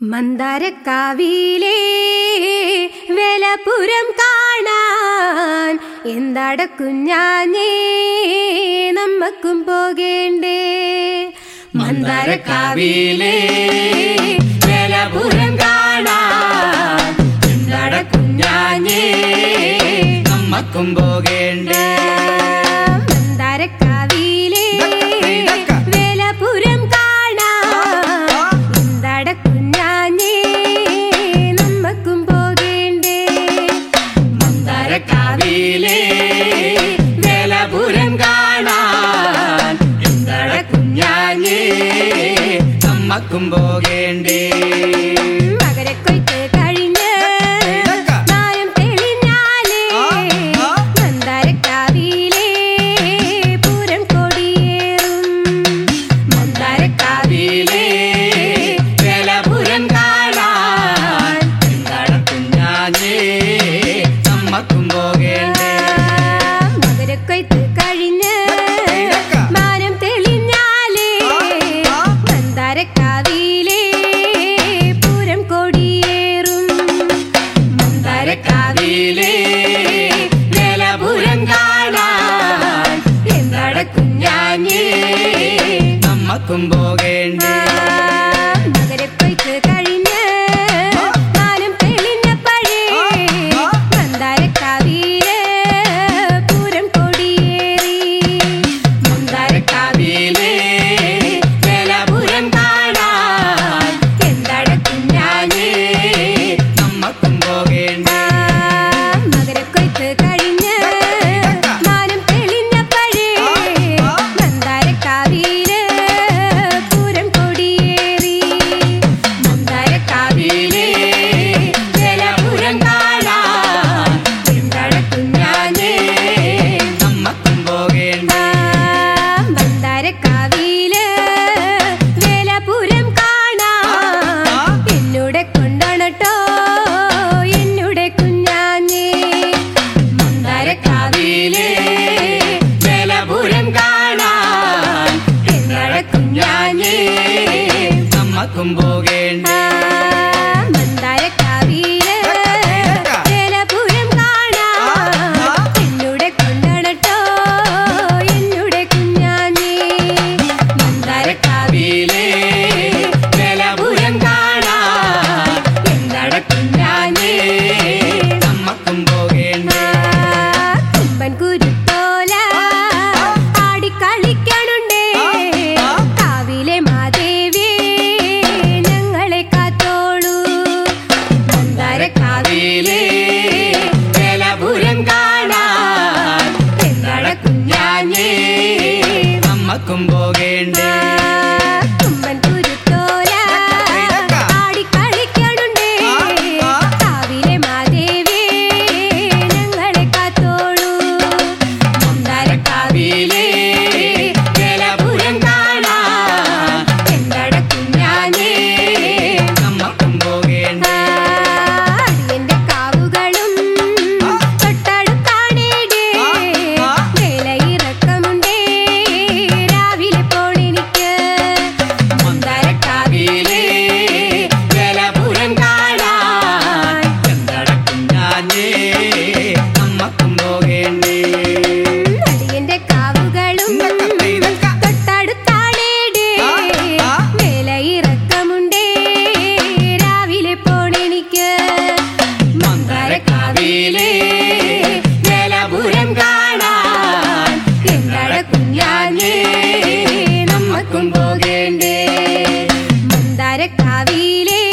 മന്ദാരക്കാവിലെ വേലപുരം കാണാൻ എന്താട കുഞ്ഞാഞ്ഞേ നമ്മക്കും പോകേണ്ടേ. മന്ദാരക്കാവിലെ വേലപുരം കാണാൻ എന്താട കുഞ്ഞാഞ്ഞേ നമ്മക്കും പോകേണ്ടേ. മന്ദാരക്കാവിലെ വേലപുരം കാണാൻ എന്താട കുഞ്ഞാഞ്ഞേ നമ്മക്കും പോകേണ്ടേ. മന്ദാരക്കാവിലെ വേലപുരം കാണാൻ എന്താട കുഞ്ഞാഞ്ഞേ നമ്മക്കും പോകേണ്ടേ. മകരക്കൊയ്ത്ത് കഴിഞ്ഞ് മാനം തെളിഞ്ഞാലേ മന്ദാരക്കാവിലെ പൂരം കൊടിയേറും. മന്ദാരക്കാവിലെ വേലപുരം കാണാൻ എന്താട കുഞ്ഞാഞ്ഞേ നമ്മക്കും പോകേണ്ടേ. മകരക്കൊയ്ത്ത് കഴിഞ്ഞ് മാനം തെളിഞ്ഞാലേ മന്ദാരക്കാവിലെ പൂരം കൊടിയേറും. മന്ദാരക്കാവിലെ വേലപുരം കാണാൻ എന്താട കുഞ്ഞാഞ്ഞേ നമ്മക്കും പോകേണ്ടേ. മകരക്കൊയ്ത്ത് കഴിഞ്ഞ് മാനം തെളിഞ്ഞപ്പോഴേ മന്ദാരക്കാവിലെ പൂരം കൊടിയേറി. മന്ദാരക്കാവിലെ വേലപുരം കാണാൻ എന്താട കുഞ്ഞാഞ്ഞേ നമ്മക്കും പോകേണ്ടേ. മകരക്കൊയ്ത്ത് കഴിഞ്ഞ് മാനം തെളിഞ്ഞപ്പോഴേ മന്ദാരക്കാവിലെ പൂരം കൊടിയേറി. മന്ദാരക്കാവിലെ വേലപുരം കാണാൻ എന്താട കുഞ്ഞാഞ്ഞേ നമ്മക്കും പോകേണ്ടേ. മന്ദാരക്കാവിലെ വേലപുരം കാണാൻ എന്നോടെ കൊണ്ടോണട്ടോ എന്നോടെ കുഞ്ഞാഞ്ഞേ. മന്ദാരക്കാവിലെ വേലപുരം കാണാൻ എന്താട കുഞ്ഞാഞ്ഞേ നമ്മക്കും പോകേണ്ടേ. മന്ദാരക്കാവിലെ വേലപുരം കാണാൻ എന്നോടെ കൊണ്ടോണട്ടോ എന്നോടെ കുഞ്ഞാഞ്ഞേ. മന്ദാരക്കാവിലെ വേലപുരം കാണാൻ എന്താട കുഞ്ഞാഞ്ഞേ നമ്മക്കും പോകേണ്ടേ. കുമ്പൻ കുരുത്തോല ആടിക്കളിക്കണുണ്ടേ കാവിലെ മാദേവിയെ ഞങ്ങളെ കാത്തോളൂ. മന്ദാരക്കാവിലെ വേലപുരം കാണാൻ എന്താട കുഞ്ഞാഞ്ഞേ നമ്മക്കും പോകേണ്ടേ. കുമ്പൻ കുരുത്തോല ആടിക്കളിക്കണുണ്ടേ കാവിലെ മാദേവിയെ ഞങ്ങളെ കാത്തോളൂ. മന്ദാരക്കാവിലെ വേലപുരം കാണാൻ എന്താട കുഞ്ഞാഞ്ഞേ നമ്മക്കും പോകേണ്ടേ. അടിയന്റെ കാവുകളും തൊട്ടടുത്താണേടേ വേലയിറക്കമുണ്ടേ രാവിലെ പോണെനിക്ക്. മന്ദാരക്കാവിലെ വേലപുരം കാണാൻ എന്താട കുഞ്ഞാഞ്ഞേ നമ്മക്കും പോകേണ്ടേ. അടിയന്റെ കാവുകളും തൊട്ടടുത്താണേടേ വേലയിറക്കമുണ്ടേ രാവിലെ പോണെനിക്ക്. മന്ദാരക്കാവിലെ വേലപുരം കാണാൻ എന്താട കുഞ്ഞാഞ്ഞേ നമ്മക്കും പോകേണ്ടേ. മന്ദാരക്കാവിലെ